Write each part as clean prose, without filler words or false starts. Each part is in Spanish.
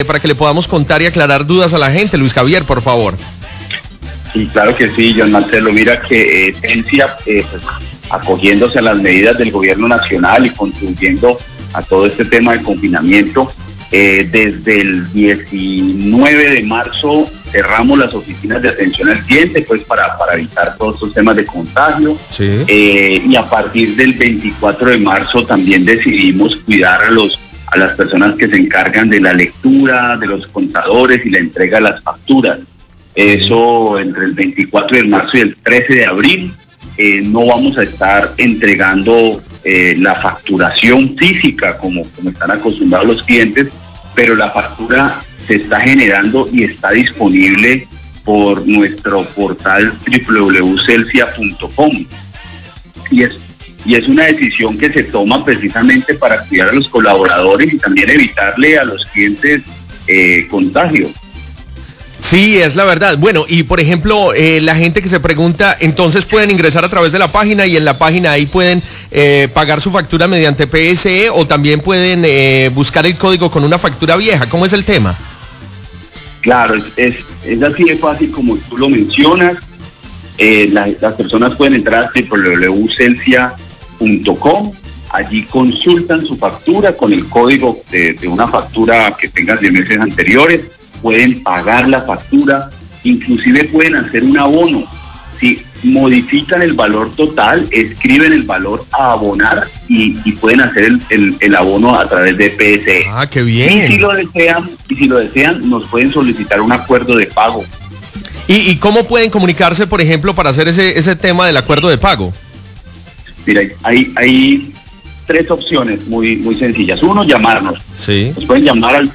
para que le podamos contar y aclarar dudas a la gente. Luis Javier, por favor. Sí, claro que sí, John Marcelo. Mira que Esencia, pues, acogiéndose a las medidas del gobierno nacional y contribuyendo a todo este tema de confinamiento, desde el 19 de marzo cerramos las oficinas de atención al cliente, pues para evitar todos estos temas de contagio. Sí. Y a partir del 24 de marzo también decidimos cuidar a las personas que se encargan de la lectura, de los contadores y la entrega de las facturas. Eso entre el 24 de marzo y el 13 de abril. No vamos a estar entregando la facturación física como están acostumbrados los clientes, pero la factura se está generando y está disponible por nuestro portal www.celsia.com. Y es una decisión que se toma precisamente para cuidar a los colaboradores y también evitarle a los clientes contagio. Sí, es la verdad. Bueno, y por ejemplo, la gente que se pregunta, entonces pueden ingresar a través de la página y en la página ahí pueden pagar su factura mediante PSE o también pueden buscar el código con una factura vieja. ¿Cómo es el tema? Claro, es así de fácil como tú lo mencionas. Las personas pueden entrar a www.celsia.com. Allí consultan su factura con el código de una factura que tengan de meses anteriores. Pueden pagar la factura, inclusive pueden hacer un abono. Si modifican el valor total, escriben el valor a abonar y pueden hacer el abono a través de PSE. Ah, qué bien. Y si lo desean, nos pueden solicitar un acuerdo de pago. ¿Y cómo pueden comunicarse, por ejemplo, para hacer ese tema del acuerdo de pago? Mira, hay tres opciones muy sencillas. Uno, llamarnos. Sí. Nos pueden llamar al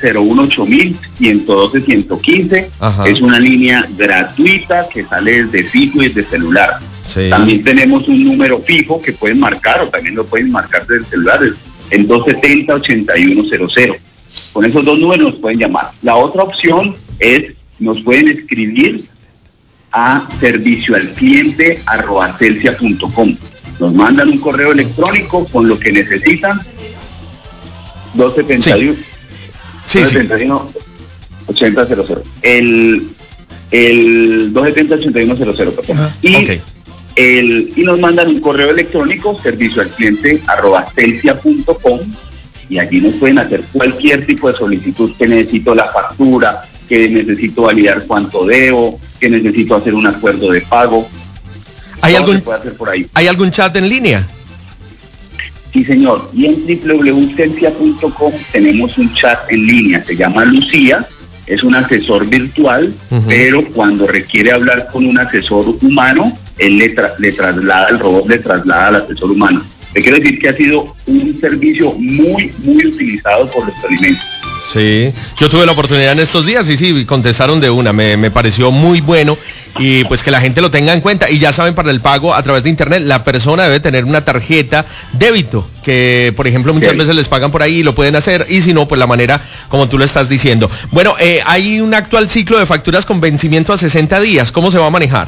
018-112-115. Ajá. Es una línea gratuita que sale desde fijo y desde celular. Sí. También tenemos un número fijo que pueden marcar o también lo pueden marcar desde el celular, el 270-8100. Con esos dos números nos pueden llamar. La otra opción es, nos pueden escribir a servicioalcliente@celsia.com. Nos mandan un correo electrónico con lo que necesitan. 271 8000. El 270-8100, perdón. Okay. Y nos mandan un correo electrónico, servicioalcliente@celsia.com, y allí nos pueden hacer cualquier tipo de solicitud, que necesito la factura, que necesito validar cuánto debo, que necesito hacer un acuerdo de pago. ¿Hay algún chat en línea? Sí, señor. Y en www.celsia.com tenemos un chat en línea. Se llama Lucía. Es un asesor virtual, pero cuando requiere hablar con un asesor humano, él le traslada, el robot le traslada al asesor humano. Le quiero decir que ha sido un servicio muy utilizado por los alimentos. Sí, yo tuve la oportunidad en estos días y sí, contestaron de una, me pareció muy bueno y pues que la gente lo tenga en cuenta. Y ya saben, para el pago a través de internet, la persona debe tener una tarjeta débito, que por ejemplo muchas veces les pagan por ahí y lo pueden hacer, y si no, pues la manera como tú lo estás diciendo. Bueno, hay un actual ciclo de facturas con vencimiento a 60 días, ¿cómo se va a manejar?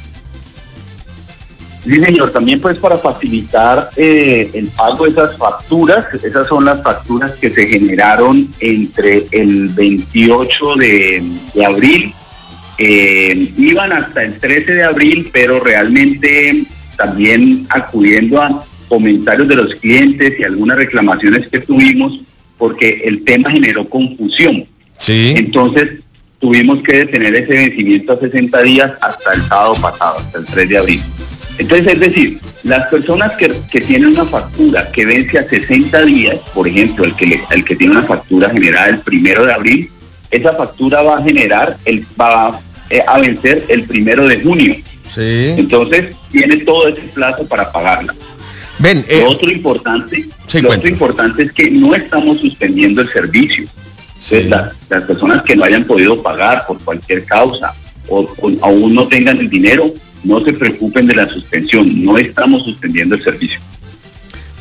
Sí, señor, también pues para facilitar el pago de esas facturas. Esas son las facturas que se generaron entre el 28 de abril, iban hasta el 13 de abril, pero realmente también acudiendo a comentarios de los clientes y algunas reclamaciones que tuvimos, porque el tema generó confusión. Sí. Entonces tuvimos que detener ese vencimiento a 60 días hasta el sábado pasado, hasta el 3 de abril. Entonces, es decir, las personas que tienen una factura que vence a 60 días, por ejemplo, el que tiene una factura generada el 1 de abril, esa factura va a vencer el 1 de junio. Sí. Entonces, tiene todo ese plazo para pagarla. Lo otro importante es que no estamos suspendiendo el servicio. Sí. Entonces, las personas que no hayan podido pagar por cualquier causa o aún no tengan el dinero, no se preocupen de la suspensión, no estamos suspendiendo el servicio.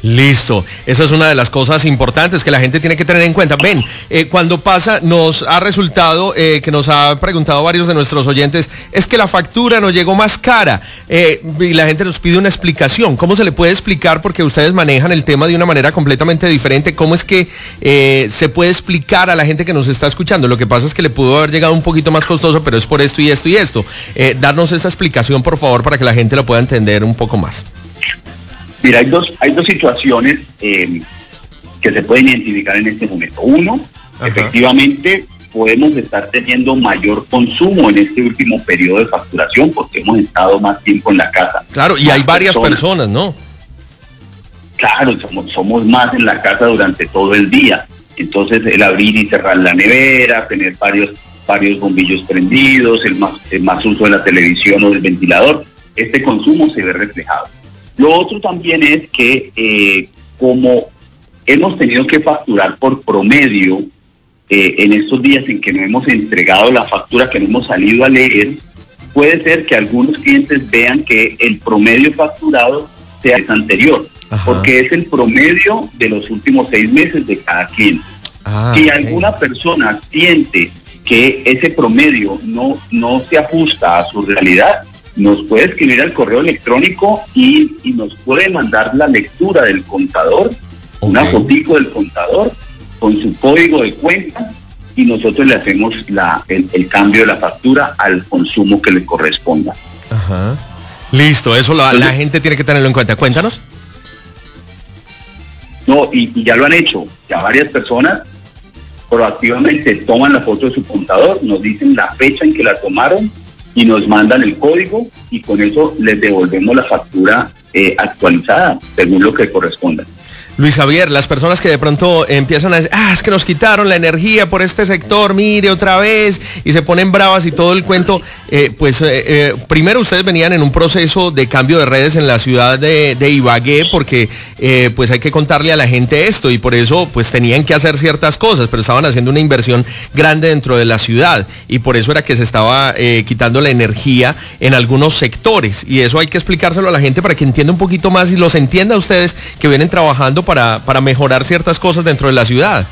Listo, esa es una de las cosas importantes que la gente tiene que tener en cuenta. Ven, cuando pasa, nos ha resultado, que nos ha preguntado varios de nuestros oyentes, es que la factura nos llegó más cara, y la gente nos pide una explicación. ¿Cómo se le puede explicar? Porque ustedes manejan el tema de una manera completamente diferente. ¿Cómo es que se puede explicar a la gente que nos está escuchando? Lo que pasa es que le pudo haber llegado un poquito más costoso, pero es por esto y esto y esto. Darnos esa explicación, por favor, para que la gente lo pueda entender un poco más. Mira, hay dos situaciones que se pueden identificar en este momento. Uno, efectivamente, podemos estar teniendo mayor consumo en este último periodo de facturación porque hemos estado más tiempo en la casa. Claro, y hay varias personas, ¿no? Claro, somos más en la casa durante todo el día. Entonces, el abrir y cerrar la nevera, tener varios bombillos prendidos, el más uso de la televisión o del ventilador, este consumo se ve reflejado. Lo otro también es que como hemos tenido que facturar por promedio en estos días en que no hemos entregado la factura, que no hemos salido a leer, puede ser que algunos clientes vean que el promedio facturado sea el anterior, porque es el promedio de los últimos 6 meses de cada cliente. Si alguna persona siente que ese promedio no se ajusta a su realidad, nos puede escribir al correo electrónico y nos puede mandar la lectura del contador, una fotico del contador con su código de cuenta, y nosotros le hacemos el cambio de la factura al consumo que le corresponda. Listo, eso la gente tiene que tenerlo en cuenta. Cuéntanos. No, y ya lo han hecho, ya varias personas proactivamente toman la foto de su contador, nos dicen la fecha en que la tomaron y nos mandan el código, y con eso les devolvemos la factura actualizada según lo que corresponda. Luis Javier, las personas que de pronto empiezan a decir, es que nos quitaron la energía por este sector, mire otra vez, y se ponen bravas y todo el cuento, primero ustedes venían en un proceso de cambio de redes en la ciudad de Ibagué, porque pues hay que contarle a la gente esto, y por eso pues tenían que hacer ciertas cosas, pero estaban haciendo una inversión grande dentro de la ciudad, y por eso era que se estaba quitando la energía en algunos sectores, y eso hay que explicárselo a la gente para que entienda un poquito más y los entienda a ustedes que vienen trabajando para mejorar ciertas cosas dentro de la ciudad.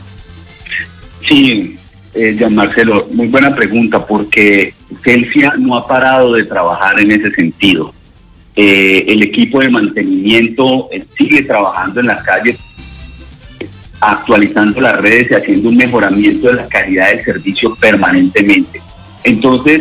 Sí, Jean Marcelo, muy buena pregunta, porque Celsia no ha parado de trabajar en ese sentido. El equipo de mantenimiento sigue trabajando en las calles, actualizando las redes y haciendo un mejoramiento de la calidad del servicio permanentemente. Entonces,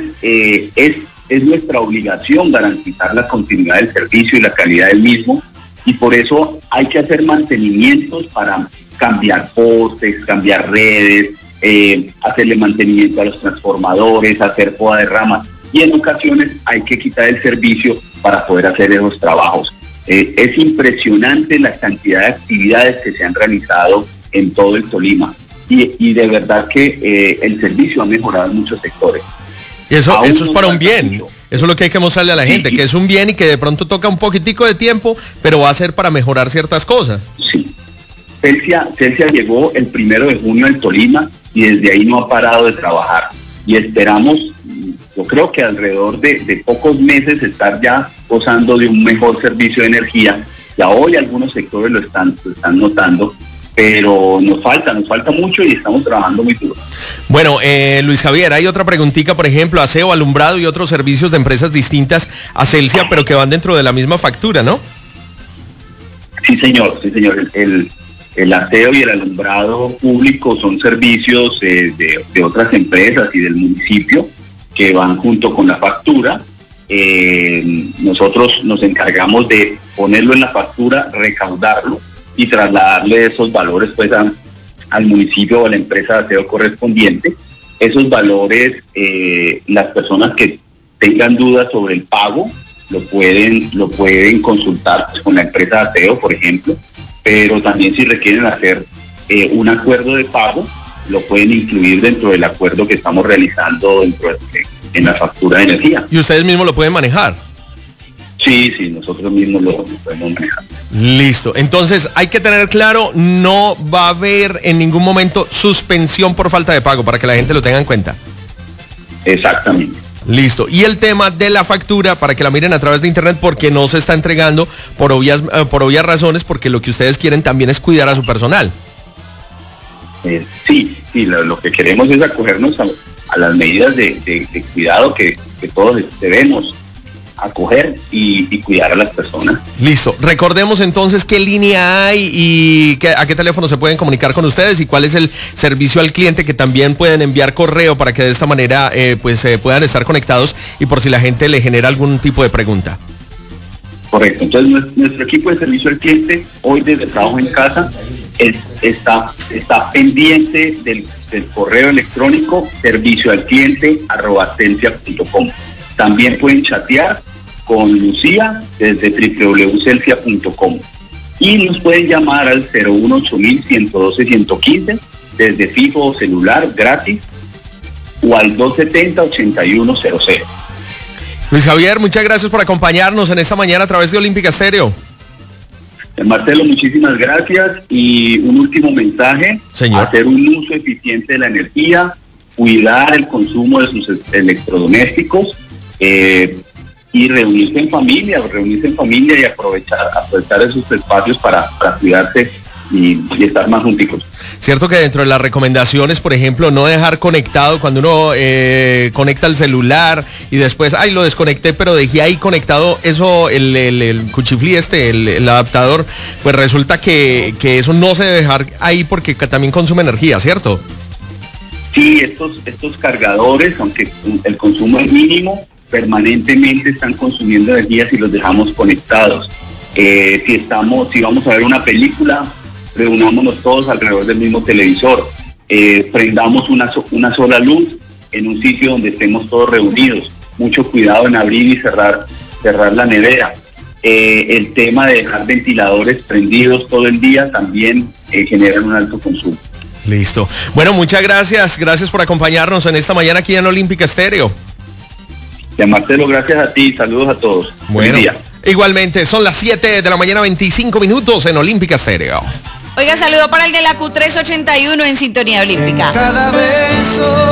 es nuestra obligación garantizar la continuidad del servicio y la calidad del mismo, y por eso hay que hacer mantenimientos para cambiar postes, cambiar redes, hacerle mantenimiento a los transformadores, hacer poda de ramas, y en ocasiones hay que quitar el servicio para poder hacer esos trabajos. Es impresionante la cantidad de actividades que se han realizado en todo el Tolima, y de verdad que el servicio ha mejorado en muchos sectores. Y eso es para un bien. Eso es lo que hay que mostrarle a la gente, que es un bien y que de pronto toca un poquitico de tiempo, pero va a ser para mejorar ciertas cosas. Sí. Celsia llegó el 1 de junio al Tolima y desde ahí no ha parado de trabajar. Y esperamos, yo creo que alrededor de pocos meses, estar ya gozando de un mejor servicio de energía. Ya hoy algunos sectores lo están notando, pero nos falta mucho y estamos trabajando muy duro. Bueno, Luis Javier, hay otra preguntita, por ejemplo, aseo, alumbrado y otros servicios de empresas distintas a Celsia, pero que van dentro de la misma factura, ¿no? Sí, señor. El aseo y el alumbrado público son servicios de otras empresas y del municipio que van junto con la factura. Nosotros nos encargamos de ponerlo en la factura, recaudarlo y trasladarle esos valores pues al municipio o a la empresa de aseo correspondiente. Esos valores, las personas que tengan dudas sobre el pago lo pueden consultar pues con la empresa de aseo, por ejemplo, pero también si requieren hacer un acuerdo de pago, lo pueden incluir dentro del acuerdo que estamos realizando en la factura de energía. ¿Y ustedes mismos lo pueden manejar? Sí, nosotros mismos lo podemos manejar. Listo. Entonces, hay que tener claro, no va a haber en ningún momento suspensión por falta de pago, para que la gente lo tenga en cuenta. Exactamente. Listo. Y el tema de la factura, para que la miren a través de internet, porque no se está entregando por obvias razones, porque lo que ustedes quieren también es cuidar a su personal. Sí, lo que queremos es acogernos a las medidas de cuidado que todos debemos acoger y cuidar a las personas. Listo. Recordemos entonces qué línea hay y a qué teléfono se pueden comunicar con ustedes y cuál es el servicio al cliente, que también pueden enviar correo para que de esta manera puedan estar conectados y por si la gente le genera algún tipo de pregunta. Correcto. Entonces nuestro equipo de servicio al cliente hoy desde trabajo en casa está pendiente del correo electrónico servicioalcliente@celsia.com. También pueden chatear con Lucía desde www.celsia.com y nos pueden llamar al 018-112-115 desde fijo o celular gratis o al 270-8100. Luis Javier, muchas gracias por acompañarnos en esta mañana a través de Olímpica Estéreo. Marcelo, muchísimas gracias y un último mensaje: señor, hacer un uso eficiente de la energía, cuidar el consumo de sus electrodomésticos y reunirse en familia y aprovechar esos espacios para cuidarse y estar más junticos. Cierto que dentro de las recomendaciones, por ejemplo, no dejar conectado cuando uno conecta el celular y después, lo desconecté, pero dejé ahí conectado eso, el cuchiflí el adaptador, pues resulta que eso no se debe dejar ahí porque también consume energía, ¿cierto? Sí, estos cargadores, aunque el consumo es mínimo, permanentemente están consumiendo energía si los dejamos conectados. Si vamos a ver una película, reunámonos todos alrededor del mismo televisor, prendamos una sola luz en un sitio donde estemos todos reunidos. Mucho cuidado en abrir y cerrar la nevera. El tema de dejar ventiladores prendidos todo el día también generan un alto consumo. Listo. Bueno, muchas gracias por acompañarnos en esta mañana aquí en Olímpica Estéreo. Ya, Marcelo, gracias a ti, saludos a todos. Bueno, igualmente, son las 7 de la mañana, 25 minutos en Olímpica Estéreo. Oiga, saludo para el de la Q381 en sintonía olímpica. Cada beso